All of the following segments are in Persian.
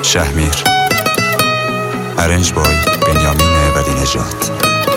شهمیر. ارنج بای بنیامین ولی نژاد.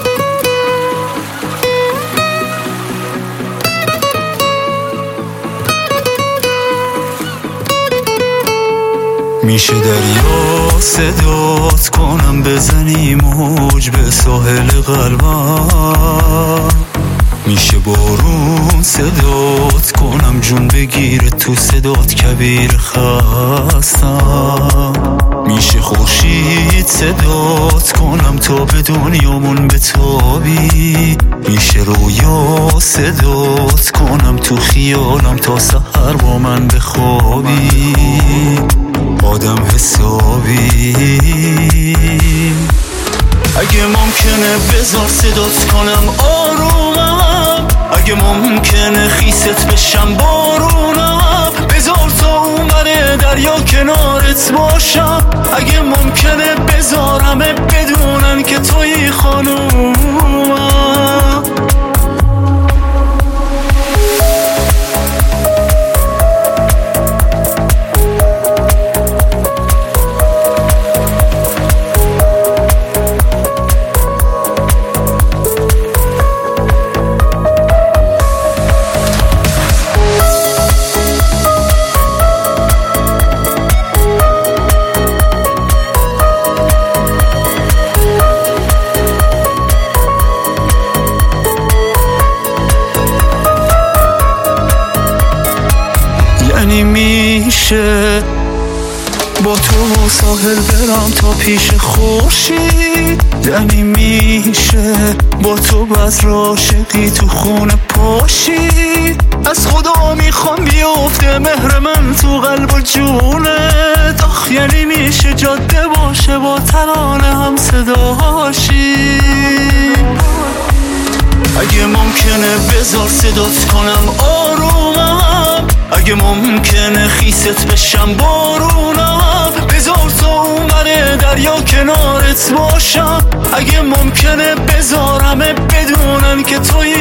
میشه دریا صدات کنم بزنی موج به ساحل قلبم، میشه بارون صدات کنم جون بگیره تو صدات کبیر خستم، میشه خورشید صدات کنم تا به دنیامون بتابی، میشه رویا صدات کنم تو خیالم تا سحر با من بخوابی، آدم حسابی. اگه ممکنه بذار صدات کنم آرومم، اگه ممکنه خیست بشم بارونم، بذار تا اونور دریا کنارت باشم، اگه ممکنه بذار همه بدونن که توی خانومم. یعنی میشه با تو ساحل برم تا پیش خورشید، یعنی میشه با تو بذر عاشقی تو خونه پاشید، از خدا میخوام بیفته مهر من تو قلب و جونت، آخ یعنی میشه جاده باشه با ترانه هم صداشی. اگه ممکنه بذار صدات کنم آرومم، اگه ممکنه خیست بشم بارونم، بذار تا اونور دریا کنارت باشم، اگه ممکنه بذار همه بدونن که توی